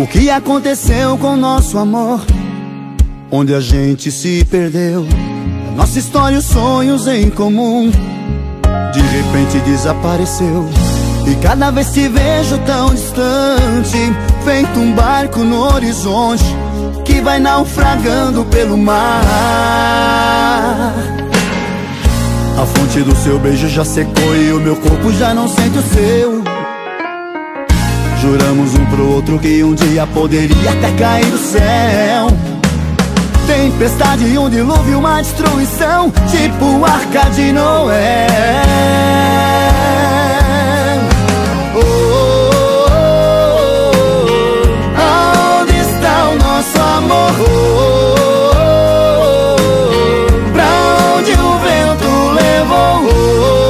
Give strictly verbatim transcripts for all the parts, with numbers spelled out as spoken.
que aconteceu com nosso amor? Onde a gente se perdeu? Nossa história e os sonhos em comum de repente desapareceu. E cada vez te vejo tão distante, feito um barco no horizonte que vai naufragando pelo mar. A fonte do seu beijo já secou e o meu corpo já não sente o seu. Juramos um pro outro que um dia poderia até cair do céu. Tempestade, um dilúvio, uma destruição, tipo Arca de Noé. Oh, oh, oh, oh. Aonde está o nosso amor? Oh, oh, oh. Pra onde o vento levou? Oh,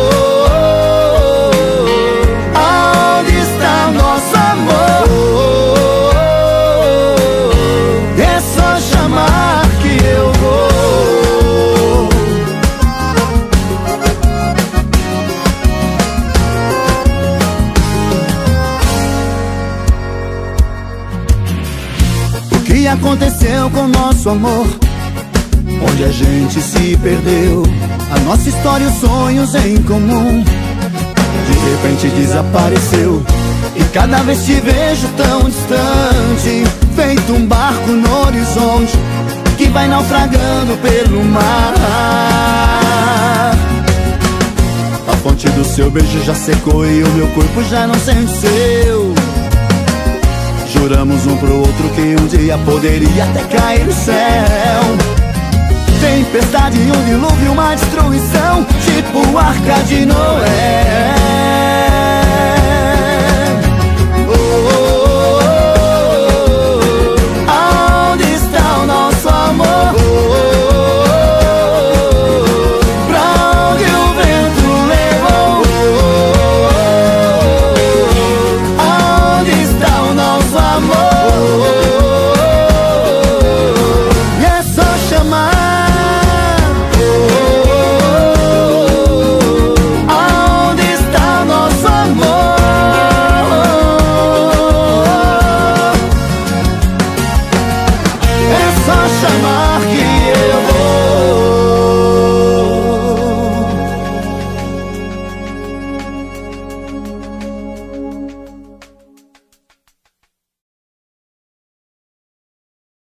oh, oh. Aonde está o nosso amor? Oh, oh, oh. É só chamar que eu vou. O que aconteceu com nosso amor? Onde a gente se perdeu? A nossa história e os sonhos em comum de repente desapareceu. E cada vez te vejo tão distante, feito um barco no horizonte que vai naufragando pelo mar. A fonte do seu beijo já secou e o meu corpo já não sente o seu. Juramos um pro outro que um dia poderia até cair do céu. Tempestade, um dilúvio, uma destruição, tipo Arca de Noé.